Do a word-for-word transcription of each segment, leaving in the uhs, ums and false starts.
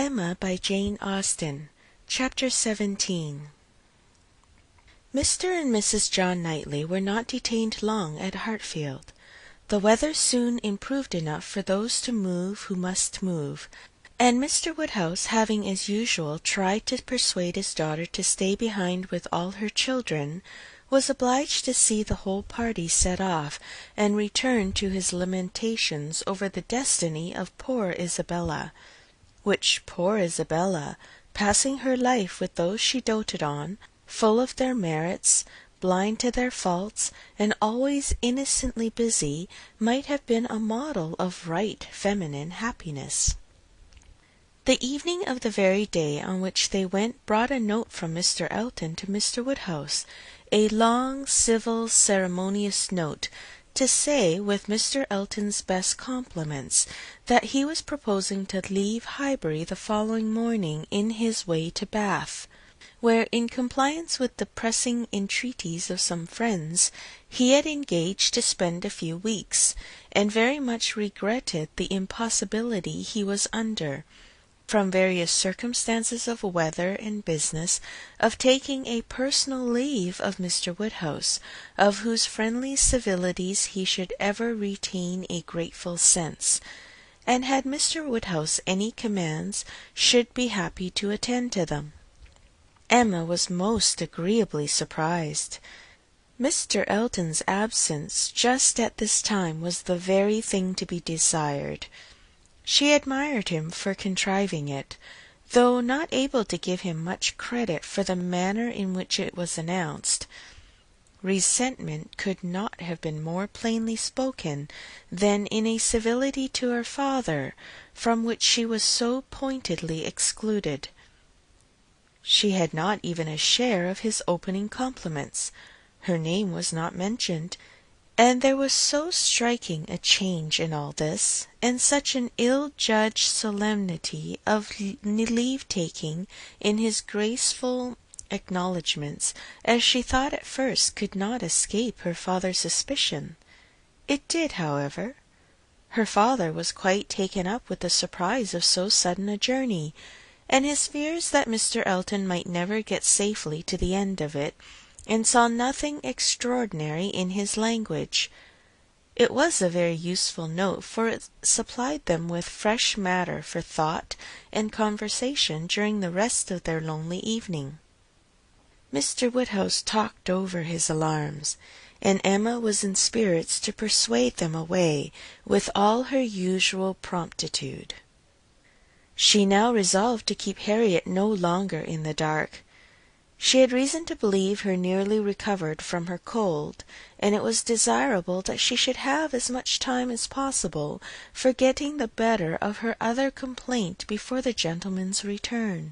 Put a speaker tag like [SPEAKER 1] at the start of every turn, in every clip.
[SPEAKER 1] Emma by Jane Austen. Chapter seventeen. Mister and Missus John Knightley were not detained long at Hartfield. The weather soon improved enough for those to move who must move, and Mister Woodhouse, having as usual tried to persuade his daughter to stay behind with all her children, was obliged to see the whole party set off, and return to his lamentations over the destiny of poor Isabella, which poor Isabella, passing her life with those she doted on, full of their merits, blind to their faults, and always innocently busy, might have been a model of right feminine happiness. The evening of the very day on which they went brought a note from Mister Elton to Mister Woodhouse, a long, civil, ceremonious note, to say, with Mister Elton's best compliments, that he was proposing to leave Highbury the following morning in his way to Bath, where, in compliance with the pressing entreaties of some friends, he had engaged to spend a few weeks, and very much regretted the impossibility he was under, from various circumstances of weather and business, of taking a personal leave of Mister Woodhouse, of whose friendly civilities he should ever retain a grateful sense, and had Mister Woodhouse any commands, should be happy to attend to them. Emma was most agreeably surprised. Mister Elton's absence just at this time was the very thing to be desired. She admired him for contriving it, though not able to give him much credit for the manner in which it was announced. Resentment could not have been more plainly spoken than in a civility to her father, from which she was so pointedly excluded. She had not even a share of his opening compliments. Her name was not mentioned, and there was so striking a change in all this, and such an ill-judged solemnity of leave-taking in his graceful acknowledgments, as she thought at first could not escape her father's suspicion. It did, however. Her father was quite taken up with the surprise of so sudden a journey, and his fears that Mister Elton might never get safely to the end of it, and saw nothing extraordinary in his language. It was a very useful note, for it supplied them with fresh matter for thought and conversation during the rest of their lonely evening. Mister Woodhouse talked over his alarms, and Emma was in spirits to persuade them away with all her usual promptitude. She now resolved to keep Harriet no longer in the dark. She had reason to believe her nearly recovered from her cold, and it was desirable that she should have as much time as possible for getting the better of her other complaint before the gentleman's return.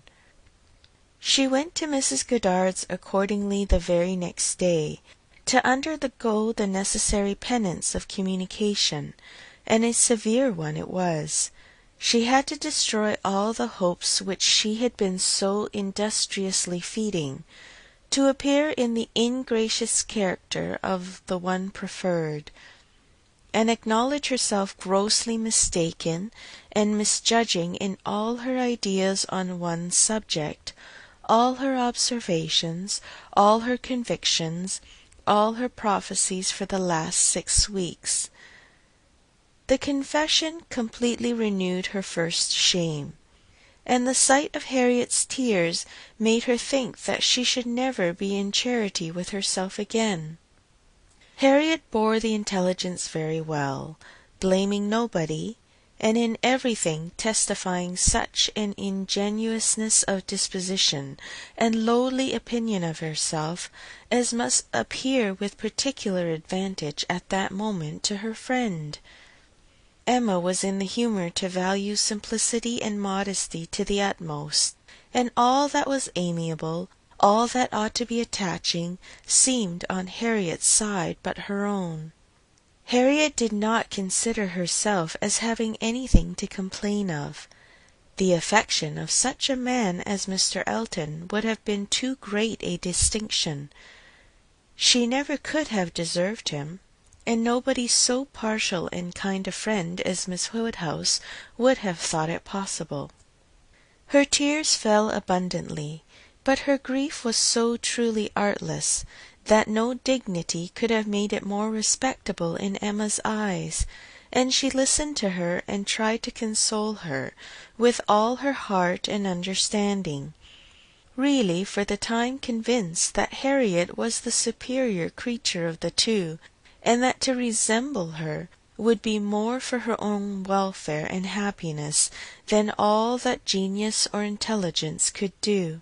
[SPEAKER 1] She went to Missus Goddard's accordingly the very next day, to undergo the necessary penance of communication, and a severe one it was. She had to destroy all the hopes which she had been so industriously feeding, to appear in the ingracious character of the one preferred, and acknowledge herself grossly mistaken and misjudging in all her ideas on one subject, all her observations, all her convictions, all her prophecies for the last six weeks. The confession completely renewed her first shame, and the sight of Harriet's tears made her think that she should never be in charity with herself again. Harriet bore the intelligence very well, blaming nobody, and in everything testifying such an ingenuousness of disposition and lowly opinion of herself as must appear with particular advantage at that moment to her friend. Emma was in the humour to value simplicity and modesty to the utmost, and all that was amiable, all that ought to be attaching, seemed on Harriet's side but her own. Harriet did not consider herself as having anything to complain of. The affection of such a man as Mister Elton would have been too great a distinction. She never could have deserved him, and nobody so partial and kind a friend as Miss Woodhouse would have thought it possible. Her tears fell abundantly, but her grief was so truly artless that no dignity could have made it more respectable in Emma's eyes, and she listened to her and tried to console her with all her heart and understanding, really for the time convinced that Harriet was the superior creature of the two, and that to resemble her would be more for her own welfare and happiness than all that genius or intelligence could do.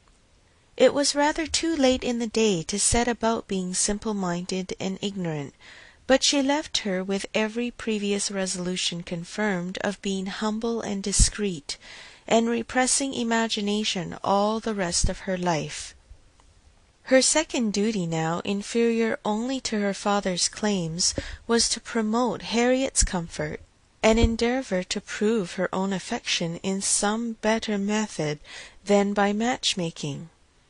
[SPEAKER 1] It was rather too late in the day to set about being simple-minded and ignorant, but she left her with every previous resolution confirmed of being humble and discreet, and repressing imagination all the rest of her life. Her second duty now, inferior only to her father's claims, was to promote Harriet's comfort, and endeavour to prove her own affection in some better method than by match-making.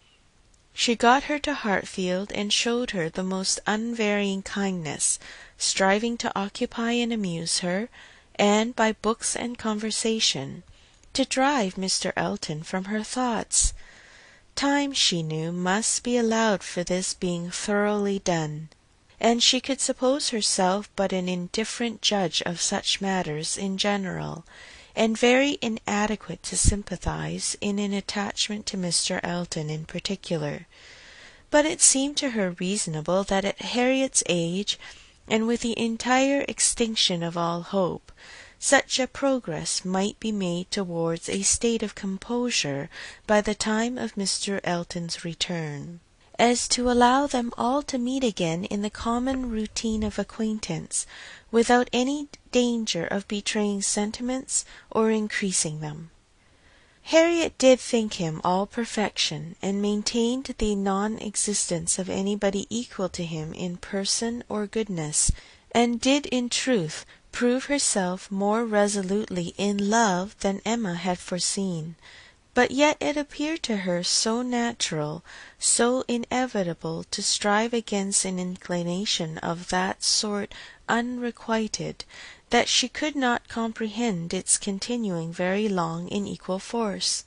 [SPEAKER 1] She got her to Hartfield, and showed her the most unvarying kindness, striving to occupy and amuse her, and, by books and conversation, to drive Mr. Elton from her thoughts. Time, she knew, must be allowed for this being thoroughly done, and she could suppose herself but an indifferent judge of such matters in general, and very inadequate to sympathize in an attachment to Mr. Elton in particular. But it seemed to her reasonable that at Harriet's age, and with the entire extinction of all hope, such a progress might be made towards a state of composure by the time of Mr. Elton's return, as to allow them all to meet again in the common routine of acquaintance, without any danger of betraying sentiments or increasing them. Harriet did think him all perfection, and maintained the non-existence of anybody equal to him in person or goodness, and did in truth prove herself more resolutely in love than Emma had foreseen, but yet it appeared to her so natural, so inevitable to strive against an inclination of that sort unrequited, that she could not comprehend its continuing very long in equal force.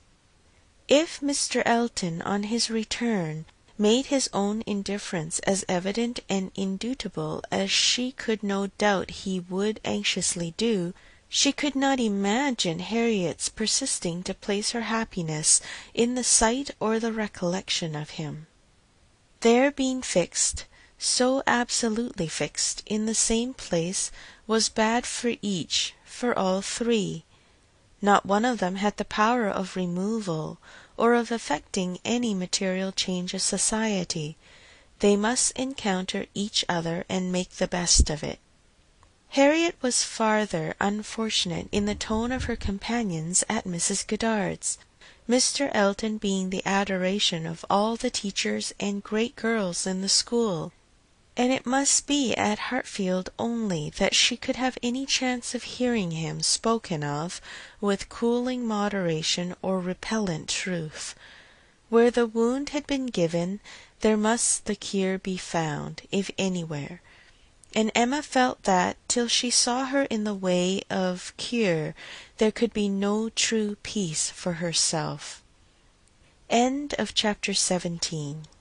[SPEAKER 1] If Mr. Elton, on his return, made his own indifference as evident and indubitable as she could no doubt he would anxiously do, she could not imagine Harriet's persisting to place her happiness in the sight or the recollection of him. Their being fixed, so absolutely fixed, in the same place, was bad for each, for all three. Not one of them had the power of removal, or of effecting any material change of society. They must encounter each other and make the best of it. Harriet was farther unfortunate in the tone of her companions at Missus Goddard's, Mr. Elton being the adoration of all the teachers and great girls in the school, and it must be at Hartfield only that she could have any chance of hearing him spoken of with cooling moderation or repellent truth. Where the wound had been given, there must the cure be found, if anywhere, and Emma felt that, till she saw her in the way of cure, there could be no true peace for herself. End of chapter seventeen.